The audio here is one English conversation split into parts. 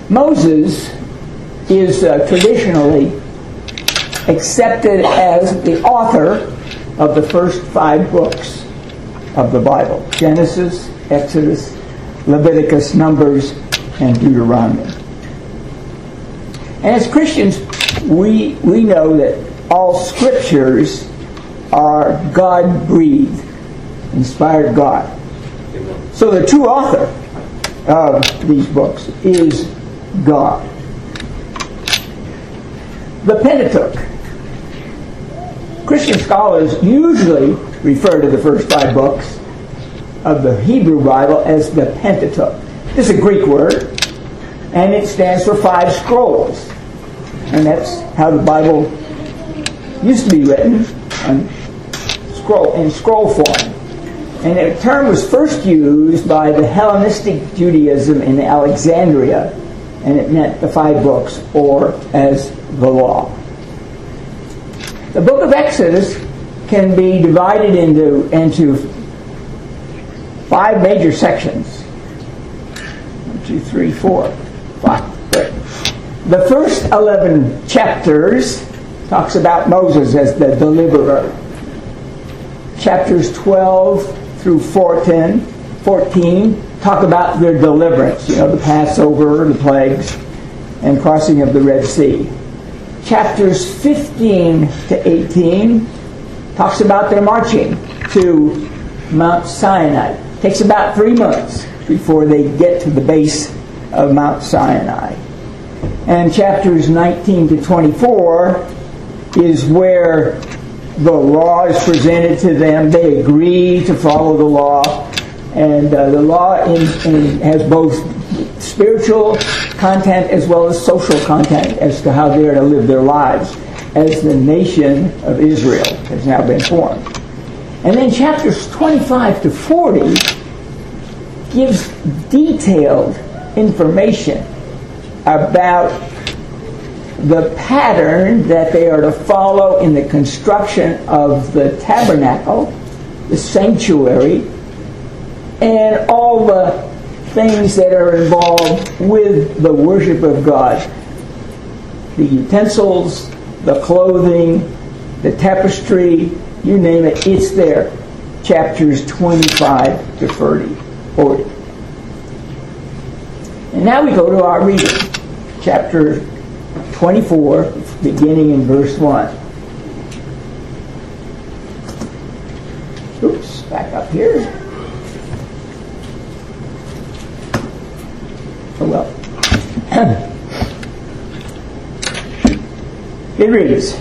Moses is traditionally accepted as the author of the first 5 books of the Bible: Genesis, Exodus, Leviticus, Numbers, and Deuteronomy. And as Christians, we know that all scriptures are God-breathed, inspired God. So the true author of these books is God. The Pentateuch. Christian scholars usually refer to the first 5 books of the Hebrew Bible as the Pentateuch. This is a Greek word, and it stands for 5 scrolls. And that's how the Bible used to be written in scroll form. And the term was first used by the Hellenistic Judaism in Alexandria, and it meant the 5 books, or as the law. The book of Exodus can be divided into 5 major sections. 1, 2, 3, 4, 5. The first 11 chapters talks about Moses as the deliverer. Chapters 12 through 14 talk about their deliverance, the Passover, the plagues, and crossing of the Red Sea. Chapters 15 to 18 talks about their marching to Mount Sinai. It takes about 3 months before they get to the base of Mount Sinai. And chapters 19 to 24 is where the law is presented to them. They agree to follow the law. And the law has both spiritual content as well as social content as to how they are to live their lives as the nation of Israel has now been formed. And then chapters 25 to 40 gives detailed information about the pattern that they are to follow in the construction of the tabernacle, the sanctuary, and all the things that are involved with the worship of God. The utensils, the clothing, the tapestry, you name it, it's there. Chapters 25 to 40. And now we go to our reading. Chapter 24, beginning in verse 1. Oops, back up here. Oh well. It reads,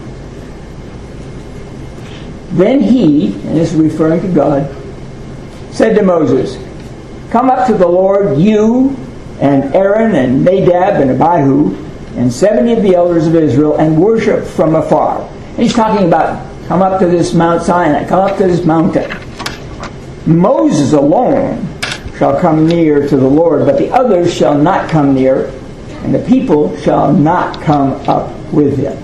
Then he, and this is referring to God, said to Moses, Come up to the Lord, you and Aaron and Nadab and Abihu and 70 of the elders of Israel, and worship from afar. And he's talking about, come up to this Mount Sinai, come up to this mountain. Moses alone shall come near to the Lord, but the others shall not come near, and the people shall not come up with him.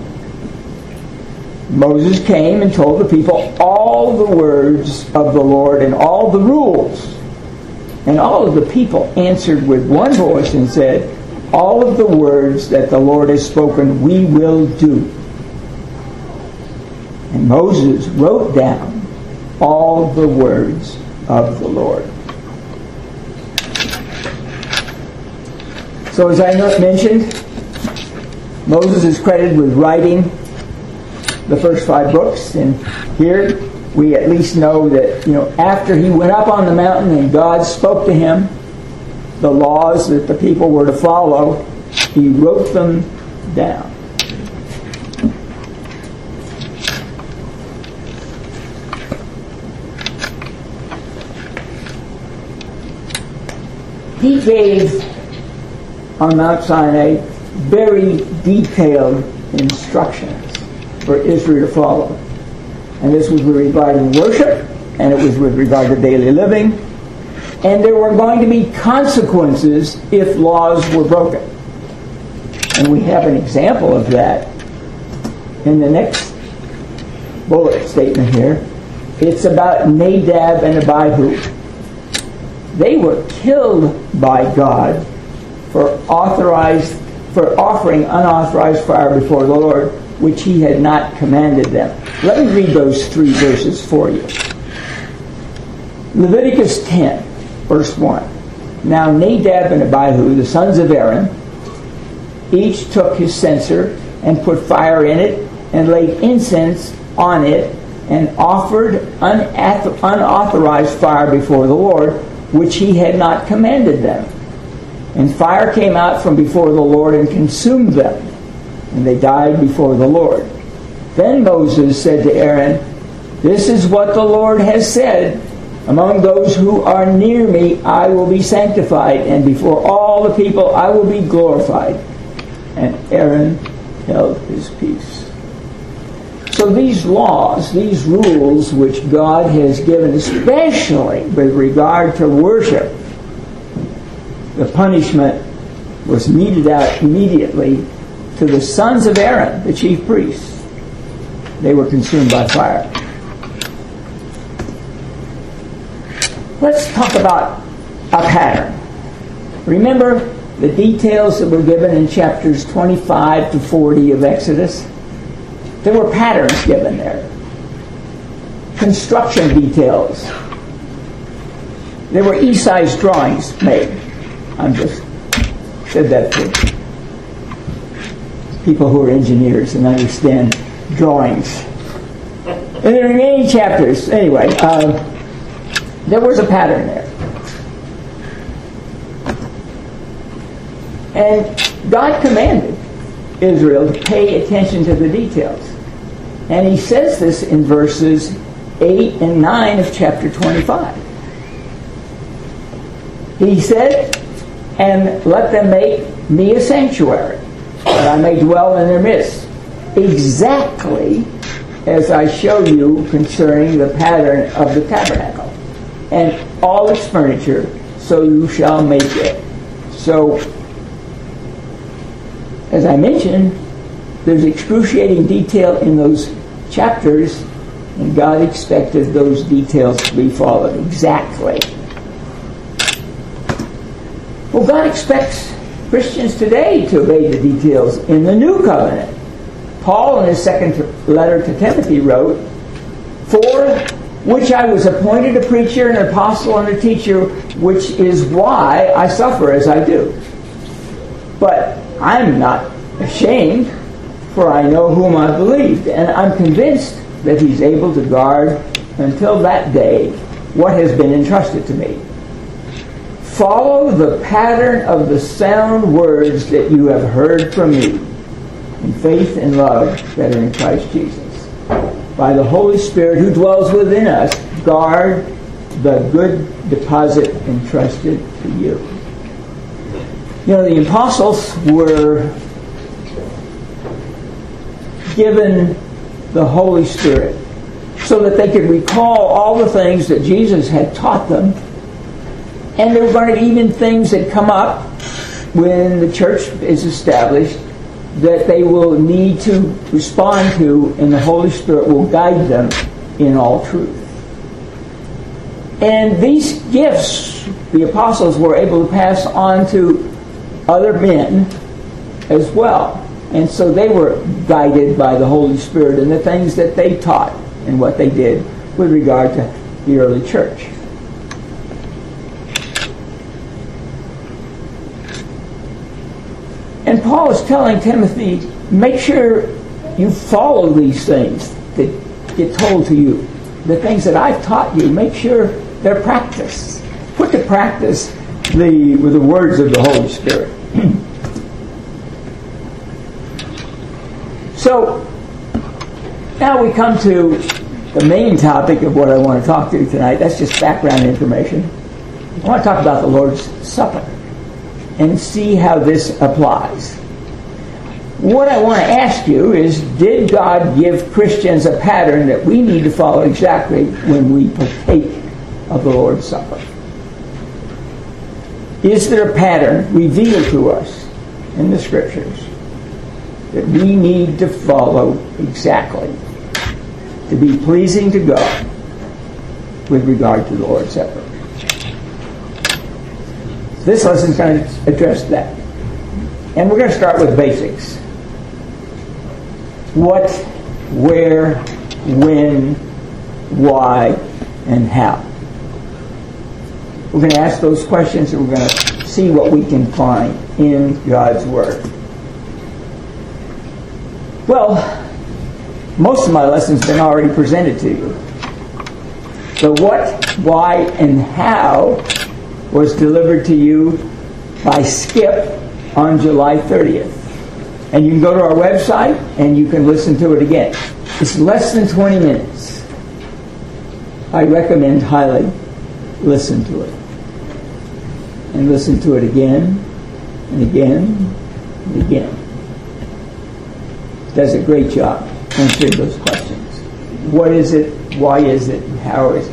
Moses came and told the people all the words of the Lord and all the rules. And all of the people answered with one voice and said, All of the words that the Lord has spoken we will do. And Moses wrote down all the words of the Lord. So as I mentioned, Moses is credited with writing the first 5 books, and here we at least know that, after he went up on the mountain and God spoke to him the laws that the people were to follow, he wrote them down. He gave on Mount Sinai very detailed instructions for Israel to follow. And this was with regard to worship, and it was with regard to daily living. And there were going to be consequences if laws were broken. And we have an example of that in the next bullet statement here. It's about Nadab and Abihu. They were killed by God for offering unauthorized fire before the Lord, which he had not commanded them. Let me read those 3 verses for you. Leviticus 10, verse 1. Now Nadab and Abihu, the sons of Aaron, each took his censer and put fire in it and laid incense on it and offered unauthorized fire before the Lord, which he had not commanded them. And fire came out from before the Lord and consumed them, and they died before the Lord. Then Moses said to Aaron, "This is what the Lord has said, among those who are near me I will be sanctified, and before all the people I will be glorified." And Aaron held his peace. So these laws, these rules which God has given, especially with regard to worship, the punishment was meted out immediately to the sons of Aaron, the chief priests. They were consumed by fire. Let's talk about a pattern. Remember the details that were given in chapters 25 to 40 of Exodus? There were patterns given there. Construction details. There were E-size drawings made. I'm just said that for people who are engineers and understand drawings. In the remaining chapters, anyway, there was a pattern there. And God commanded Israel to pay attention to the details. And he says this in verses 8 and 9 of chapter 25. He said, "And let them make me a sanctuary, that I may dwell in their midst, exactly as I show you concerning the pattern of the tabernacle, and all its furniture, so you shall make it." So, as I mentioned, there's excruciating detail in those chapters, and God expected those details to be followed exactly. Well, God expects Christians today to obey the details in the new covenant. Paul, in his second letter to Timothy, wrote, "For which I was appointed a preacher, an apostle, and a teacher, which is why I suffer as I do. But I'm not ashamed, for I know whom I believed, and I'm convinced that he's able to guard until that day what has been entrusted to me. Follow the pattern of the sound words that you have heard from me, in faith and love that are in Christ Jesus. By the Holy Spirit who dwells within us, guard the good deposit entrusted to you." You know, the apostles were given the Holy Spirit so that they could recall all the things that Jesus had taught them. And there were going to be even things that come up when the church is established that they will need to respond to, and the Holy Spirit will guide them in all truth. And these gifts the apostles were able to pass on to other men as well. And so they were guided by the Holy Spirit in the things that they taught and what they did with regard to the early church. And Paul is telling Timothy, make sure you follow these things that get told to you. The things that I've taught you, make sure they're practiced. Put to practice with the words of the Holy Spirit. So, now we come to the main topic of what I want to talk to you tonight. That's just background information. I want to talk about the Lord's Supper and see how this applies. What I want to ask you is, did God give Christians a pattern that we need to follow exactly when we partake of the Lord's Supper? Is there a pattern revealed to us in the Scriptures that we need to follow exactly to be pleasing to God with regard to the Lord's Supper? This lesson is going to address that. And we're going to start with basics. What, where, when, why, and how. We're going to ask those questions and we're going to see what we can find in God's Word. Well, most of my lessons have been already presented to you. The what, why, and how was delivered to you by Skip on July 30th. And you can go to our website and you can listen to it again. It's less than 20 minutes. I recommend highly listen to it. And listen to it again and again and again. It does a great job answering those questions. What is it? Why is it? And how is it?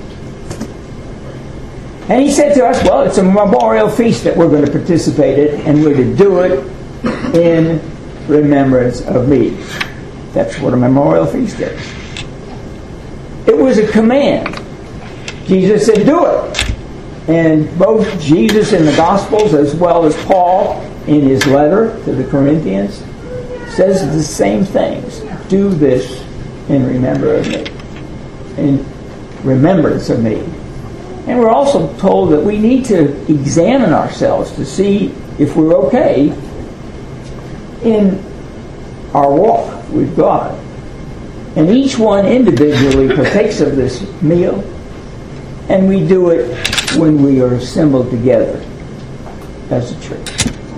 And he said to us, well, it's a memorial feast that we're going to participate in, and we're to do it in remembrance of me. That's what a memorial feast is. It was a command. Jesus said, do it. And both Jesus in the Gospels as well as Paul in his letter to the Corinthians says the same things. Do this in remembrance of me. In remembrance of me. And we're also told that we need to examine ourselves to see if we're okay in our walk with God. And each one individually partakes of this meal, and we do it when we are assembled together as a church.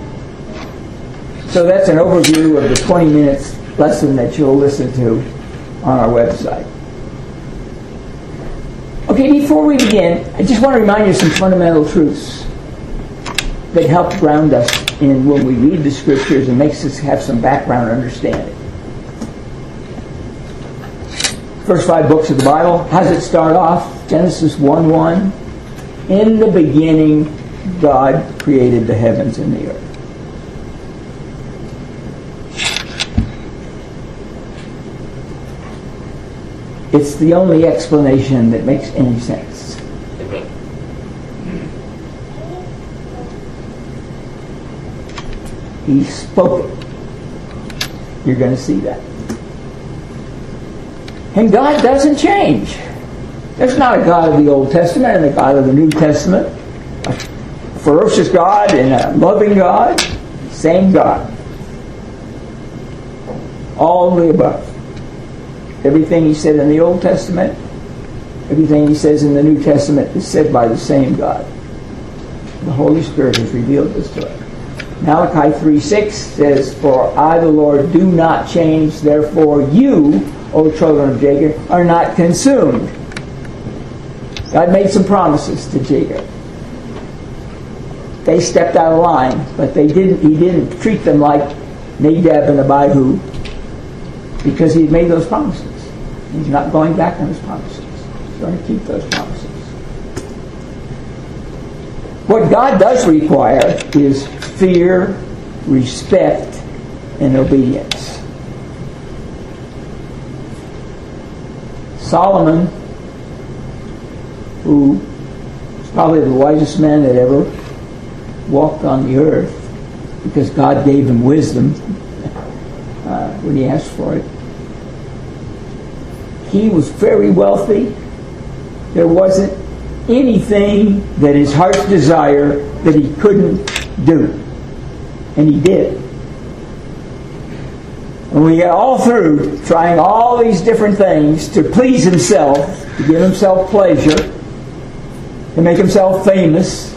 So that's an overview of the 20 minutes lesson that you'll listen to on our website. Okay, before we begin, I just want to remind you of some fundamental truths that help ground us in when we read the Scriptures and makes us have some background understanding. First 5 books of the Bible, how does it start off? Genesis 1:1. In the beginning, God created the heavens and the earth. It's the only explanation that makes any sense. He spoke it. You're going to see that. And God doesn't change. There's not a God of the Old Testament and a God of the New Testament. A ferocious God and a loving God. Same God. All of the above. Everything he said in the Old Testament, everything he says in the New Testament is said by the same God. The Holy Spirit has revealed this to us. Malachi 3:6 says, for I, the Lord, do not change, therefore you, O children of Jacob, are not consumed. God made some promises to Jacob. They stepped out of line, but he didn't treat them like Nadab and Abihu because he had made those promises. He's not going back on his promises. He's going to keep those promises. What God does require is fear, respect, and obedience. Solomon, who is probably the wisest man that ever walked on the earth, because God gave him wisdom when he asked for it. He was very wealthy. There wasn't anything that his heart's desire that he couldn't do. And he did. And we get all through trying all these different things to please himself, to give himself pleasure, to make himself famous.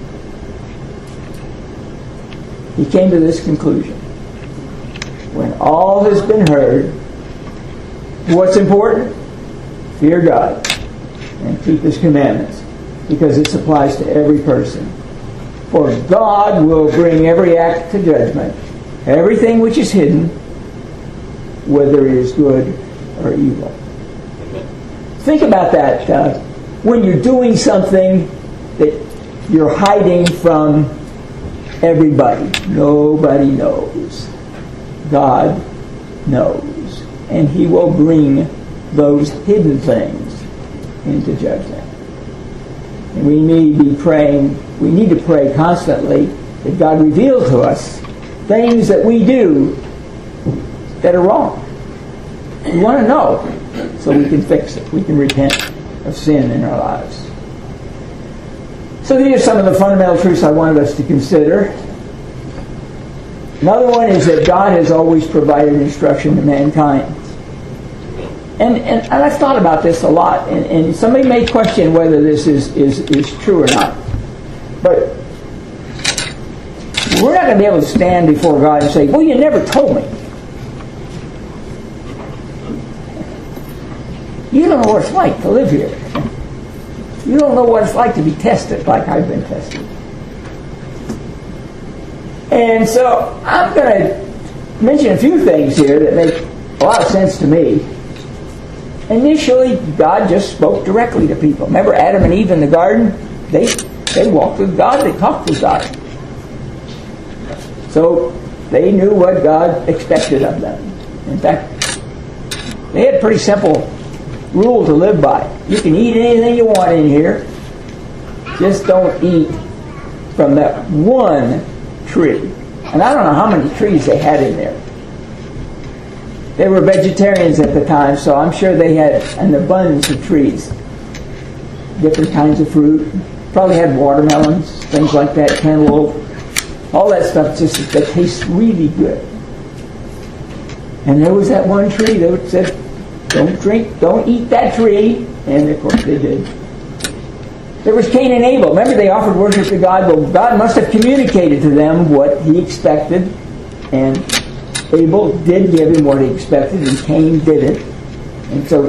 He came to this conclusion. When all has been heard, what's important? Fear God and keep His commandments, because it applies to every person. For God will bring every act to judgment, everything which is hidden, whether it is good or evil. Think about that. When you're doing something that you're hiding from everybody, nobody knows. God knows. And He will bring those hidden things into judgment. And we need to pray constantly that God reveal to us things that we do that are wrong. We want to know so we can fix it. We can repent of sin in our lives. So these are some of the fundamental truths I wanted us to consider. Another one is that God has always provided instruction to mankind. And I've thought about this a lot, and somebody may question whether this is true or not. But we're not going to be able to stand before God and say, well, you never told me. You don't know what it's like to live here. You don't know what it's like to be tested like I've been tested. And so I'm going to mention a few things here that make a lot of sense to me. Initially, God just spoke directly to people. Remember Adam and Eve in the garden? They walked with God. They talked with God. So they knew what God expected of them. In fact, they had a pretty simple rule to live by. You can eat anything you want in here. Just don't eat from that one tree. And I don't know how many trees they had in there. They were vegetarians at the time, so I'm sure they had an abundance of trees. Different kinds of fruit. Probably had watermelons, things like that, cantaloupe. All that stuff just that tastes really good. And there was that one tree that said, don't eat that tree. And of course they did. There was Cain and Abel. Remember, they offered worship to God. Well, God must have communicated to them what He expected. And Abel did give him what he expected, and Cain didn't. And so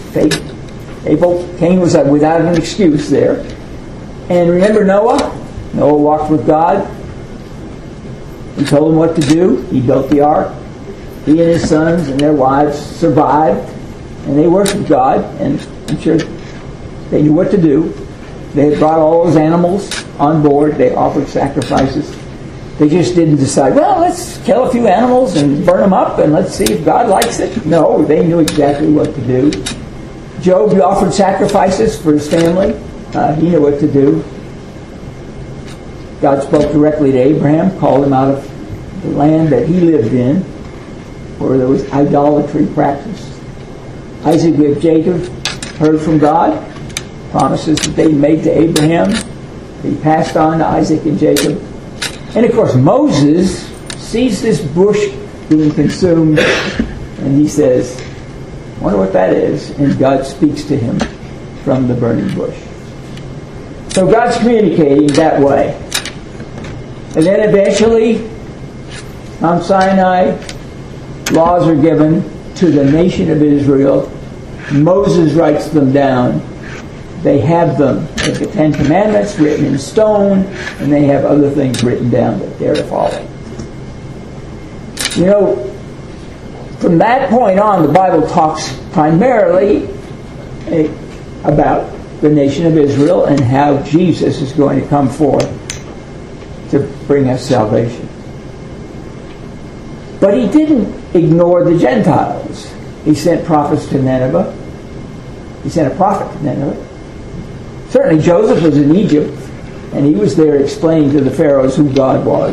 Cain was without an excuse there. And remember Noah? Noah walked with God. He told him what to do. He built the ark. He and his sons and their wives survived. And they worshiped God. And I'm sure they knew what to do. They had brought all those animals on board. They offered sacrifices. They just didn't decide, well, let's kill a few animals and burn them up and let's see if God likes it. No, they knew exactly what to do. Job offered sacrifices for his family. He knew what to do. God spoke directly to Abraham, called him out of the land that he lived in, where there was idolatry practiced. Isaac and Jacob heard from God, promises that they made to Abraham. He passed on to Isaac and Jacob. And of course, Moses sees this bush being consumed, and he says, I wonder what that is. And God speaks to him from the burning bush. So God's communicating that way. And then eventually, Mount Sinai, laws are given to the nation of Israel. Moses writes them down. They have them, like the Ten Commandments written in stone, and they have other things written down that they're to follow. You know, from that point on, the Bible talks primarily about the nation of Israel and how Jesus is going to come forth to bring us salvation. But He didn't ignore the Gentiles. He sent prophets to Nineveh. He sent a prophet to Nineveh. Certainly Joseph was in Egypt, and he was there explaining to the pharaohs who God was.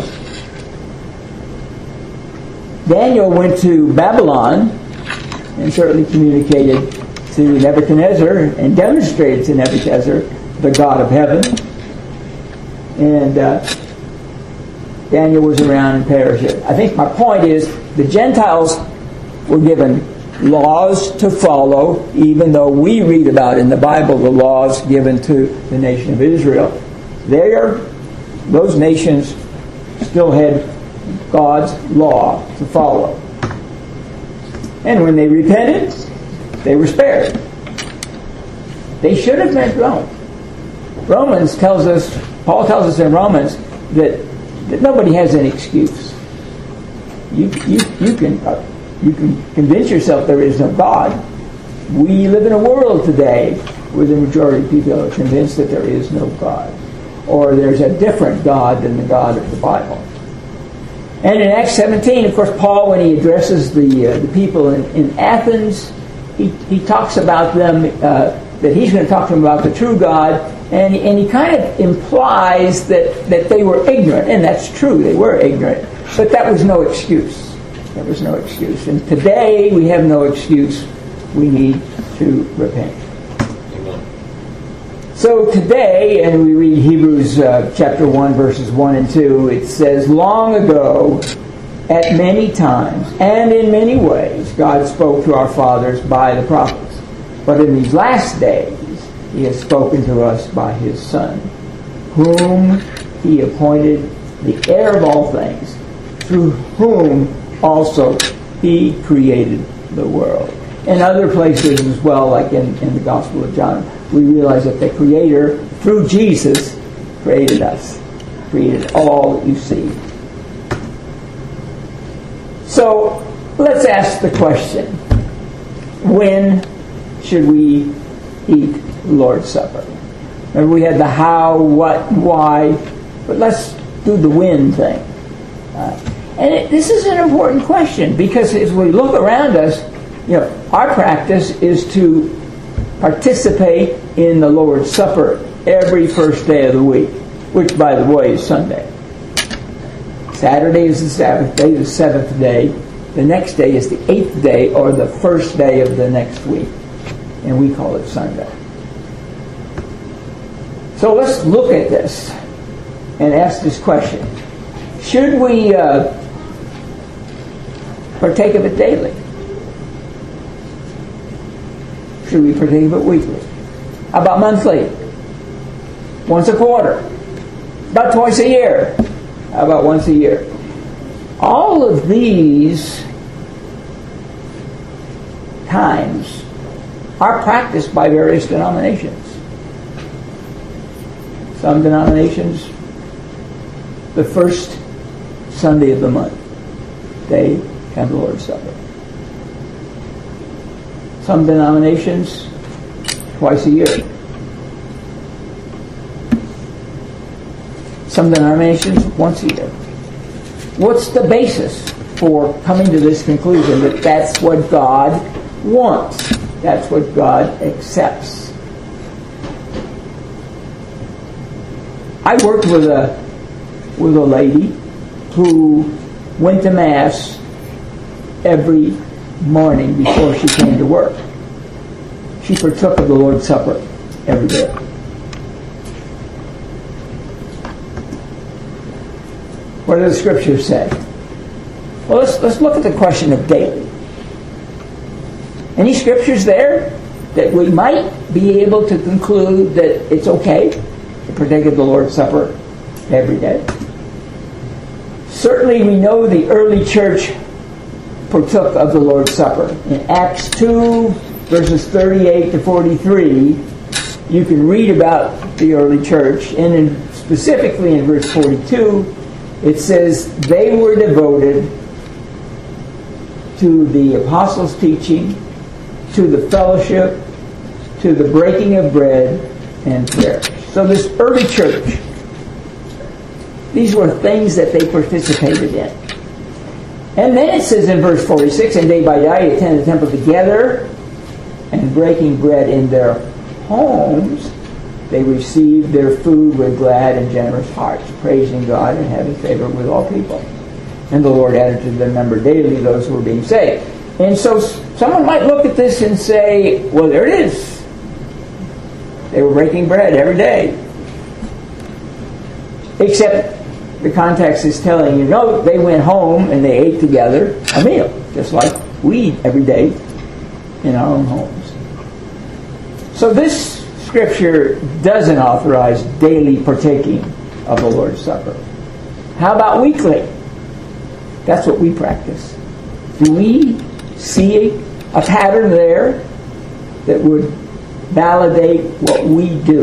Daniel went to Babylon and certainly communicated to Nebuchadnezzar and demonstrated to Nebuchadnezzar the God of heaven. And Daniel was around in Persia. I think my point is the Gentiles were given laws to follow, even though we read about in the Bible the laws given to the nation of Israel. Those nations still had God's law to follow. And when they repented, they were spared. They should have met Rome. Paul tells us in Romans that nobody has an excuse. You can convince yourself there is no God. We live in a world today where the majority of people are convinced that there is no God, or there's a different God than the God of the Bible. And in Acts 17, of course, Paul, when he addresses the people in Athens, he talks about them, that he's going to talk to them about the true God, And he kind of implies that they were ignorant, and that's true, they were ignorant, but that was no excuse. That was no excuse. And today we have no excuse. We need to repent. Amen. So today, and we read Hebrews chapter 1, verses 1 and 2, it says, long ago, at many times, and in many ways, God spoke to our fathers by the prophets. But in these last days, He has spoken to us by His Son, whom He appointed the heir of all things, through whom also He created the world. In other places as well, like in the Gospel of John, we realize that the Creator, through Jesus, created us, created all that you see. So, let's ask the question, when should we eat the Lord's Supper? Remember, we had the how, what, why, but let's do the when thing. This is an important question, because as we look around us, our practice is to participate in the Lord's Supper every first day of the week, which, by the way, is Sunday. Saturday is the Sabbath day, the seventh day. The next day is the eighth day, or the first day of the next week. And we call it Sunday. So let's look at this and ask this question. Should we partake of it daily? Should we partake of it weekly? How about monthly? Once a quarter? About twice a year? How about once a year? All of these times are practiced by various denominations. Some denominations, the first Sunday of the month, they have the Lord's Supper. Some denominations, twice a year. Some denominations, once a year. What's the basis for coming to this conclusion that that's what God wants? That's what God accepts. I worked with a lady who went to Mass every morning before she came to work. She partook of the Lord's Supper every day. What does the Scripture say? Well, let's look at the question of daily. Any scriptures there that we might be able to conclude that it's okay to partake of the Lord's Supper every day? Certainly we know the early church partook of the Lord's Supper. In Acts 2, verses 38 to 43, you can read about the early church, and specifically in verse 42, it says, they were devoted to the apostles' teaching, to the fellowship, to the breaking of bread, and prayer. So this early church, these were things that they participated in. And then it says in verse 46, and day by day attend the temple together, and breaking bread in their homes, they received their food with glad and generous hearts, praising God and having favor with all people. And the Lord added to their number daily those who were being saved. And so someone might look at this and say, well, there it is. They were breaking bread every day. Except the context is telling you, no, they went home and they ate together a meal, just like we eat every day in our own homes. So this Scripture doesn't authorize daily partaking of the Lord's Supper. How about weekly? That's what we practice. Do we see a pattern there that would validate what we do?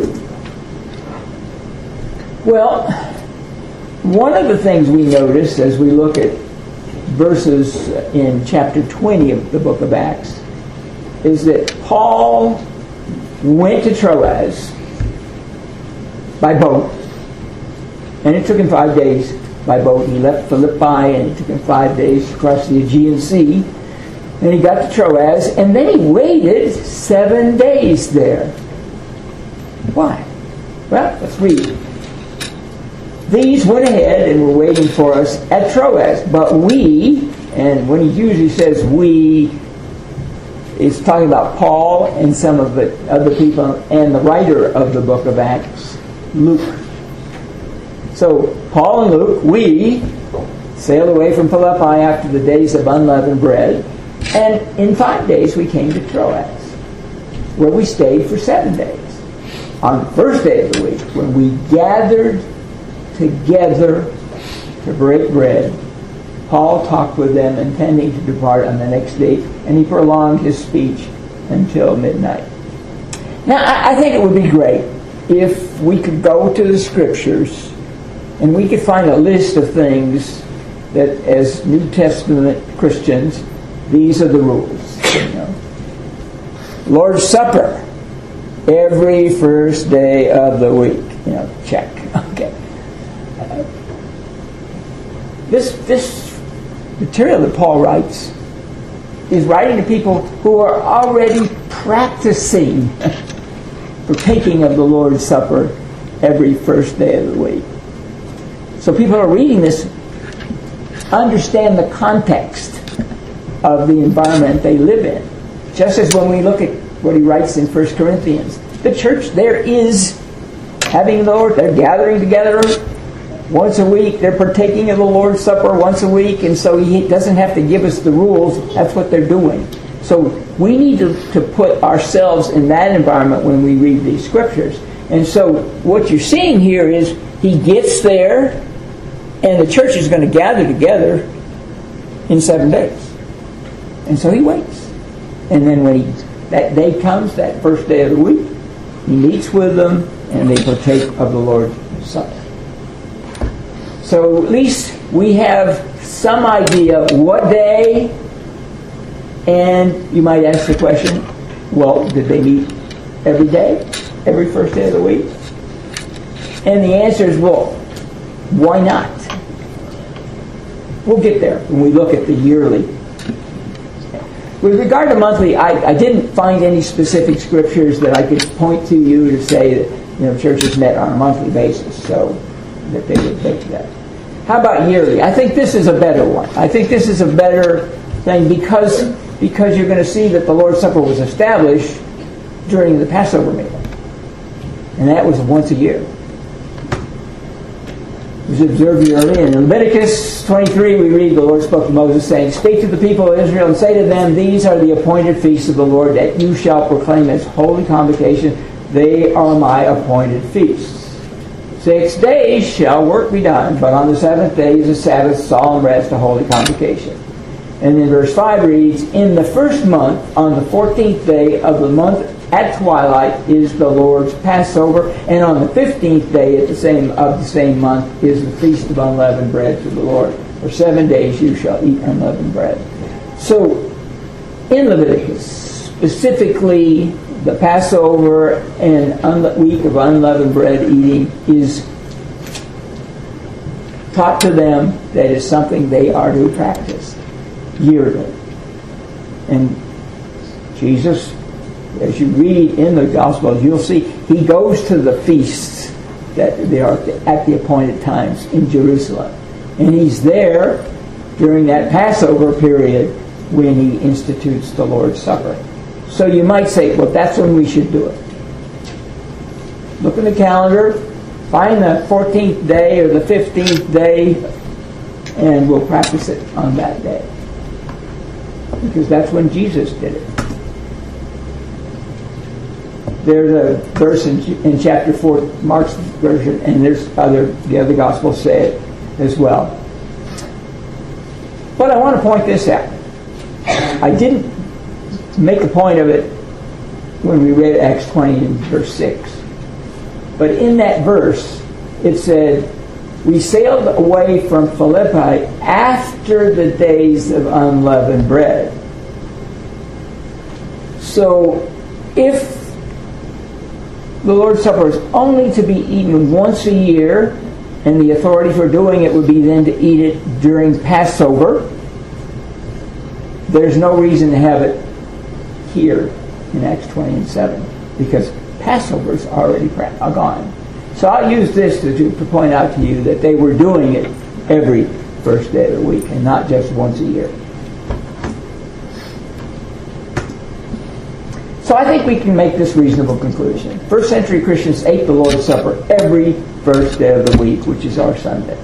Well, one of the things we notice as we look at verses in chapter 20 of the book of Acts is that Paul went to Troas by boat, and it took him 5 days by boat. He left Philippi, and it took him 5 days to cross the Aegean Sea. And he got to Troas, and then he waited 7 days there. Why? Well, let's read. These went ahead and were waiting for us at Troas, but we, and when he usually says we, it's talking about Paul and some of the other people and the writer of the book of Acts, Luke. So Paul and Luke, we sailed away from Philippi after the days of unleavened bread, and in 5 days we came to Troas, where we stayed for 7 days. On the first day of the week, when we gathered together to break bread, Paul talked with them, intending to depart on the next day, and he prolonged his speech until midnight. Now, I think it would be great if we could go to the Scriptures and we could find a list of things that, as New Testament Christians, these are the rules. Lord's Supper, every first day of the week. Check. Okay. This material that Paul writes is writing to people who are already practicing partaking of the Lord's Supper every first day of the week. So people who are reading this understand the context of the environment they live in. Just as when we look at what he writes in 1 Corinthians, the church there is having the Lord, they're gathering together once a week, they're partaking of the Lord's Supper once a week, and so he doesn't have to give us the rules, that's what they're doing. So we need to put ourselves in that environment when we read these scriptures. And so what you're seeing here is he gets there, and the church is going to gather together in 7 days. And so he waits. And then when that day comes, that first day of the week, he meets with them, and they partake of the Lord's Supper. So at least we have some idea what day, and you might ask the question, well, did they meet every day, every first day of the week? And the answer is, well, why not? We'll get there when we look at the yearly. With regard to monthly, I didn't find any specific scriptures that I could point to you to say that churches met on a monthly basis, so that they would take that. How about yearly? I think this is a better one. I think this is a better thing because you're going to see that the Lord's Supper was established during the Passover meal. And that was once a year. It was observed yearly. And in Leviticus 23 we read, the Lord spoke to Moses saying, "Speak to the people of Israel and say to them, these are the appointed feasts of the Lord that you shall proclaim as holy convocation. They are my appointed feasts. 6 days shall work be done, but on the 7th day is a Sabbath, solemn rest, a holy convocation." And then verse 5 reads, "In the first month, on the 14th day of the month at twilight is the Lord's Passover, and on the 15th day of the same month is the Feast of Unleavened Bread to the Lord. For 7 days you shall eat unleavened bread." So, in Leviticus, specifically, the Passover and week of unleavened bread eating is taught to them that is something they are to practice yearly. And Jesus, as you read in the Gospels, you'll see he goes to the feasts that they are at the appointed times in Jerusalem. And he's there during that Passover period when he institutes the Lord's Supper. So you might say, well, that's when we should do it. Look in the calendar, find the 14th day or the 15th day, and we'll practice it on that day. Because that's when Jesus did it. There's a verse in chapter 4, Mark's version, and the other Gospels say it as well. But I want to point this out. I didn't make a point of it when we read Acts 20 and verse 6. But in that verse, it said, "We sailed away from Philippi after the days of unleavened bread." So, if the Lord's Supper is only to be eaten once a year, and the authority for doing it would be then to eat it during Passover, there's no reason to have it here in Acts 20 and 7, because Passover's already gone. So I'll use this to point out to you that they were doing it every first day of the week and not just once a year. So I think we can make this reasonable conclusion. First century Christians ate the Lord's Supper every first day of the week, which is our Sunday.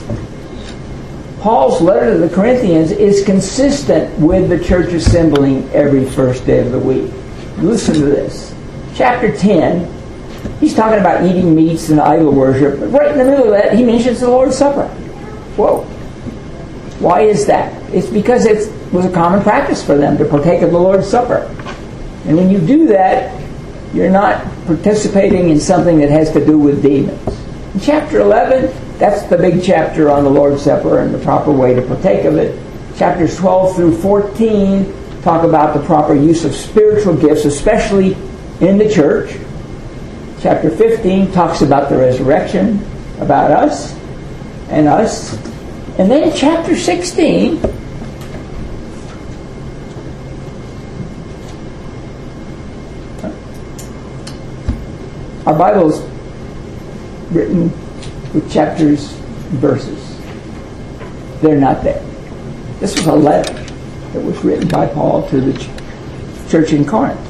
Paul's letter to the Corinthians is consistent with the church assembling every first day of the week. Listen to this. Chapter 10, he's talking about eating meats and idol worship, but right in the middle of that, he mentions the Lord's Supper. Whoa. Why is that? It's because it was a common practice for them to partake of the Lord's Supper. And when you do that, you're not participating in something that has to do with demons. In chapter 11, that's the big chapter on the Lord's Supper and the proper way to partake of it. Chapters 12 through 14 talk about the proper use of spiritual gifts, especially in the church. Chapter 15 talks about the resurrection, about us. And then chapter 16... Our Bible is written with chapters and verses. They're not there. This was a letter that was written by Paul to the church in Corinth.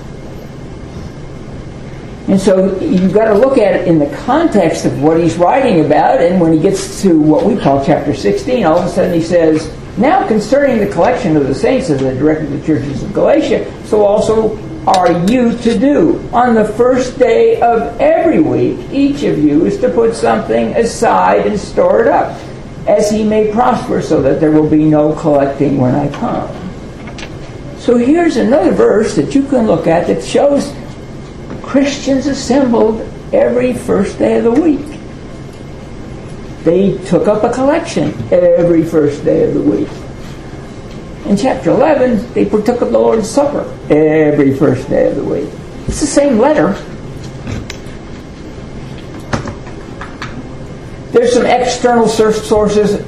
And so you've got to look at it in the context of what he's writing about, and when he gets to what we call chapter 16, all of a sudden he says, now concerning the collection of the saints as I directed the churches of Galatia, so also are you to do. On the first day of every week, each of you is to put something aside and store it up, as he may prosper, so that there will be no collecting when I come. So here's another verse that you can look at that shows Christians assembled every first day of the week. They took up a collection every first day of the week. In chapter 11, they partook of the Lord's Supper every first day of the week. It's the same letter. There's some external sources.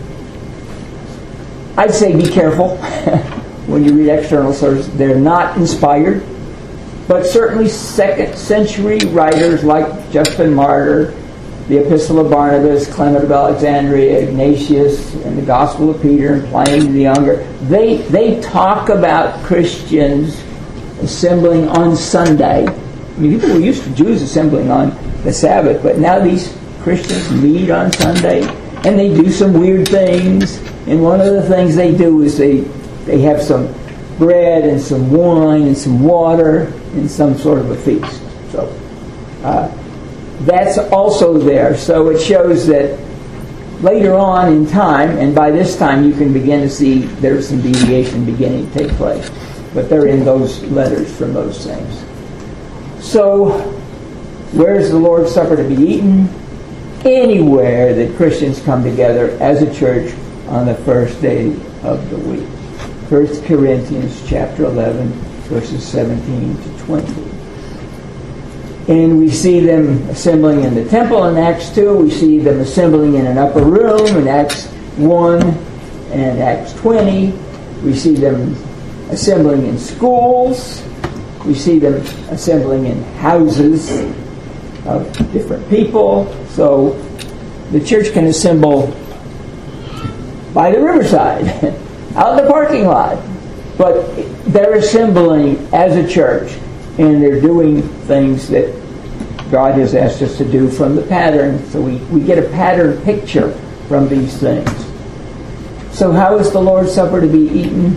I'd say be careful when you read external sources. They're not inspired. But certainly second century writers like Justin Martyr, the Epistle of Barnabas, Clement of Alexandria, Ignatius, and the Gospel of Peter, and Pliny the Younger, they talk about Christians assembling on Sunday. I mean, people were used to Jews assembling on the Sabbath, but now these Christians meet on Sunday, and they do some weird things. And one of the things they do is they have some bread and some wine and some water and some sort of a feast. So that's also there. So it shows that later on in time, and by this time you can begin to see there's some deviation beginning to take place. But they're in those letters from those things. So where is the Lord's Supper to be eaten? Anywhere that Christians come together as a church on the first day of the week. 1 Corinthians chapter 11, verses 17 to 20. And we see them assembling in the temple in Acts 2. We see them assembling in an upper room in Acts 1 and Acts 20. We see them assembling in schools. We see them assembling in houses of different people. So the church can assemble by the riverside, out in the parking lot. But they're assembling as a church, and they're doing things that God has asked us to do from the pattern. So we get a pattern picture from these things. So how is the Lord's Supper to be eaten?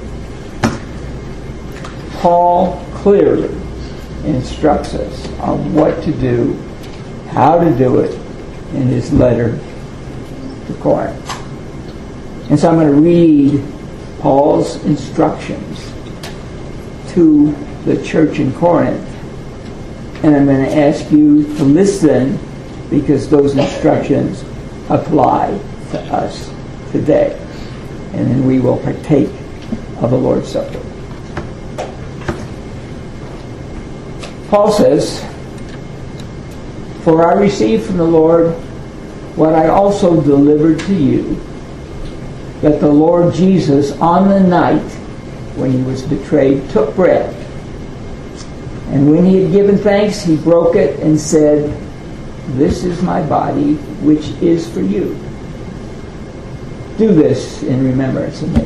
Paul clearly instructs us on what to do, how to do it in his letter to Corinth. And so I'm going to read Paul's instructions to the church in Corinth. And I'm going to ask you to listen, because those instructions apply to us today. And then we will partake of the Lord's Supper. Paul says, "For I received from the Lord what I also delivered to you, that the Lord Jesus, on the night when he was betrayed, took bread. And when he had given thanks, he broke it and said, This is my body, which is for you. Do this in remembrance of me.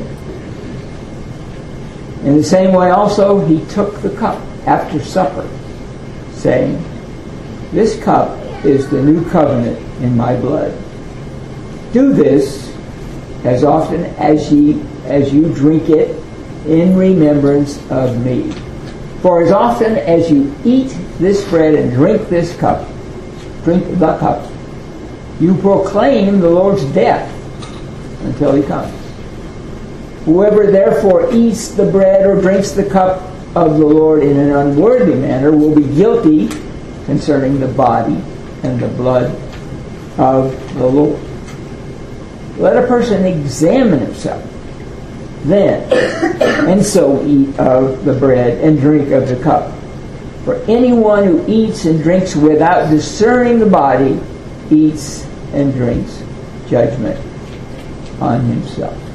In the same way also he took the cup after supper, saying, This cup is the new covenant in my blood. Do this as often as you drink it in remembrance of me. For as often as you eat this bread and drink the cup, you proclaim the Lord's death until he comes. Whoever therefore eats the bread or drinks the cup of the Lord in an unworthy manner will be guilty concerning the body and the blood of the Lord. Let a person examine himself then, and so eat of the bread and drink of the cup. For anyone who eats and drinks without discerning the body eats and drinks judgment on himself.